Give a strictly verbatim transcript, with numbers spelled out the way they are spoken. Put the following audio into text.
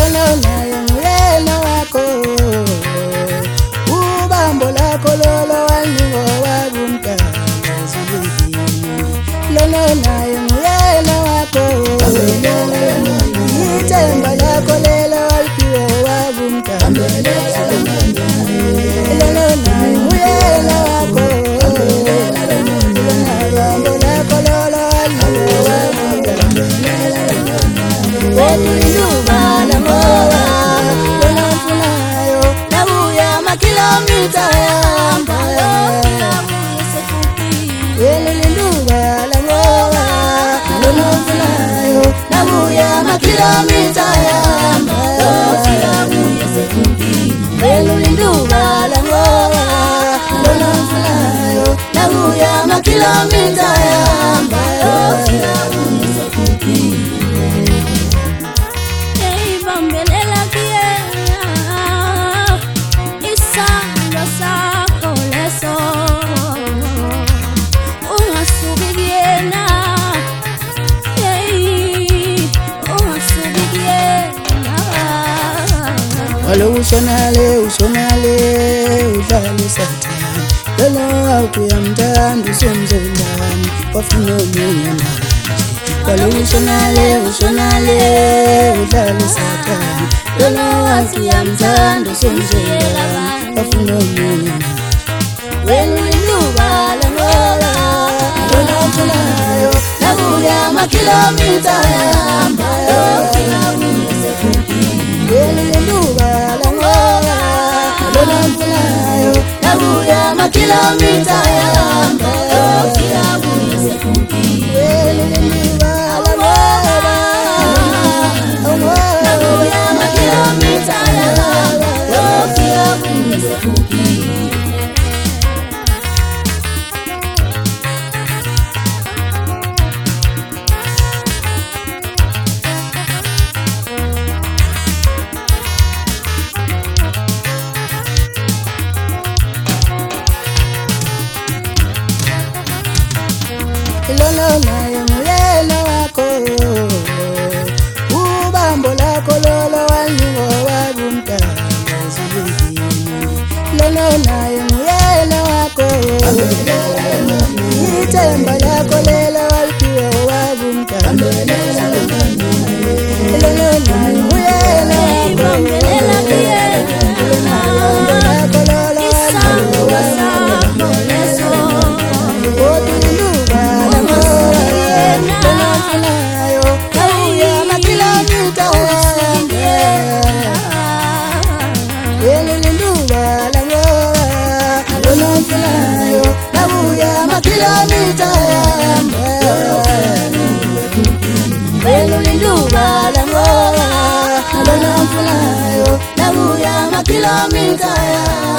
lona naye nguyena wako ubambo lako lolo walingo wabumkazi lona naye nguyena wako itemba lako lelo walpiwo wabumkazi lona naye nguyena wako ubambo lako lolo walingo wabumkazi Wetuliluba la moa Lona funayo Nabuya makilomita yamba Wetuliluba la moa Lona funayo Nabuya makilomita yamba Wetuliluba la moa Lona funayo Nabuya makilomita yamba Walo usonale, usonale, udlale satani Lolo akuya mtandu somzondani Wafuna umunye manje Walo usonale, usonale, udlale satani Lolo akuya mtandu somzondani Wafuna umunye manje Wenu iluba la ngola Lolo usonayo Nabuya makilomita yamba Wenu iluba la ngola Lolo usonayo Nabuya makilomita yamba Wenu iluba la ngola Nabuya makilomita yamba Lolo naye nguyena wako ubambo lako lolo walingo wabumkazi Lolo naye nguyena wako itemba lako lelo walpiwo wabumkazi Lolo naye nguyena wako lako lolo walingo wabumkazi Kilomita yamba Wenu linduba la ngola Lona funayo Nabuya makilomita yamba